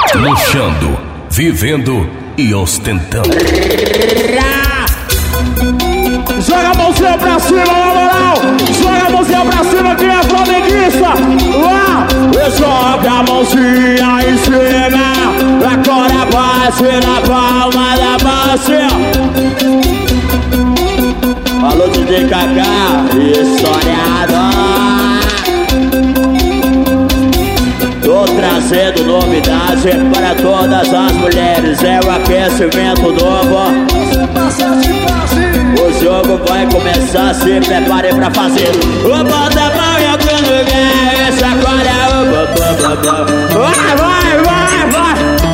Luxando, vivendo e ostentando. Joga a mãozinha pra cima, na moral. Joga a mãozinha pra cima, quem é flamenguista. Lá, joga a mãozinha em cima. Agora bate na palma da mão. Falou DJ Kaká, historiador. Tô trazendo novidade para todas as mulheres. É o aquecimento novo. O jogo vai começar, se prepare pra fazer. O bota a mão em algum lugar. Esse agora é o vai, vai, vai, vai.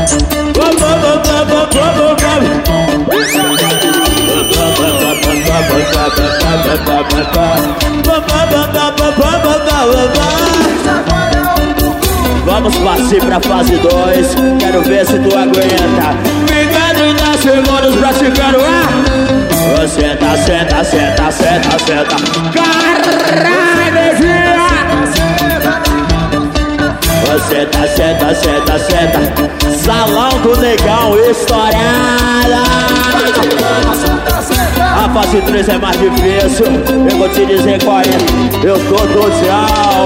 Vamos partir pra fase 2. Quero ver se tu aguenta. Fica 30 segundos praticando. Senta, senta, senta, senta, senta. Caralho, neguinha! Senta, senta, senta, senta. Salão do Negão, estourada. A fase 3 é mais difícil. Eu vou te dizer qual é. Eu tô do tchau.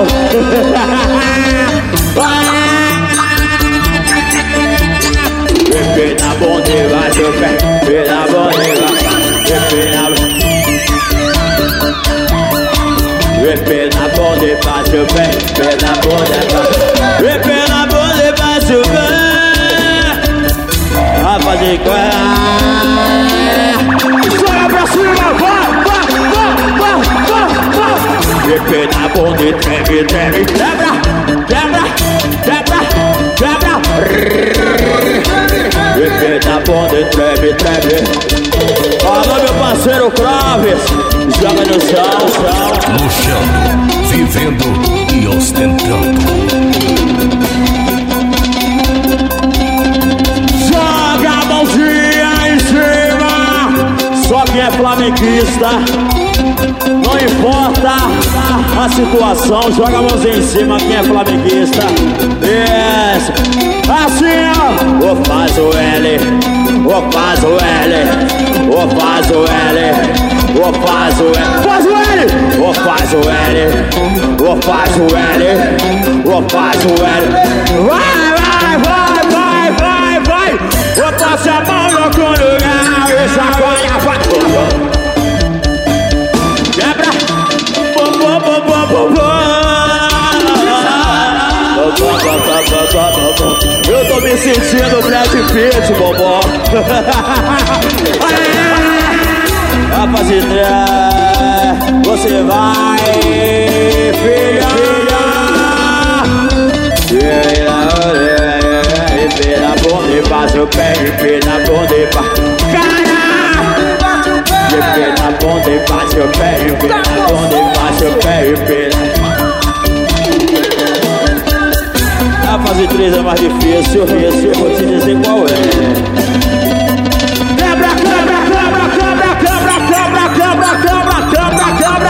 Pena bunda e vai seu pé. Pena bunda e vai. Pena bunda e vai seu pé. Pena bunda e vai. Pena bunda e vai seu pé. A fazer joga pra cima, vai, vai, vai, vai, vai, vai. Pena bunda e treme, treme. Quebra, quebra, quebra, quebra. Pena bunda e treme, treme. Alô, meu parceiro Craves, joga no chão, chão. Luxando, vivendo e ostentando. Joga a mãozinha em cima. Só quem é flamenguista, não importa a situação, joga a mãozinha em cima. Quem é flamenguista, isso. Assim, ó. Ou faz o L, ou faz o L, ou faz o L, ou faz o L, faz o L, ou faz o L, ou faz o L, ou faz o L. Vai, vai, vai, vai, vai, vai. Ou passa a mão no algum lugar e chacoalha, vai. Quebra. Eu tô me sentindo Brad Pitt, bobó. Rapaziada, você vai, filha. Pena bunda e bate o pé, pena bunda e bate. Pena bunda e bate o pé, pena bunda e bate o pé, pena. A fase 3 é mais difícil, eu vou te dizer qual é. Quebra, quebra, quebra, quebra, quebra, quebra, quebra, quebra, quebra, quebra.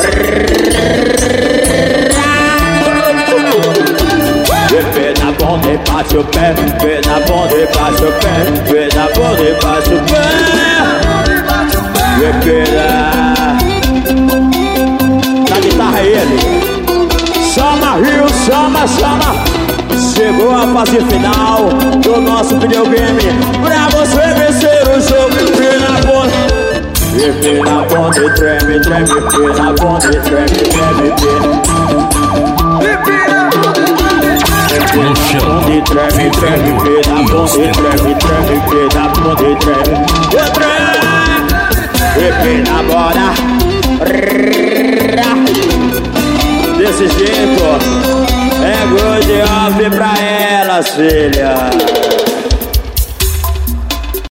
Pena bunda e bate o pé, pena bunda e bate o pé, pena bunda e bate o pé. Pena. Na guitarra é ele. Chama Rio, chama, chama. Chegou a fase final do nosso videogame. Pra você vencer o jogo, pena bunda. Pena bunda e treme, treme. Pena bunda e treme, treme, treme. Luxando, e treme, treme. Pena bunda e treme, treme. Pena bunda e treme. Pena bora. Desse jeito é good off pra elas, filha.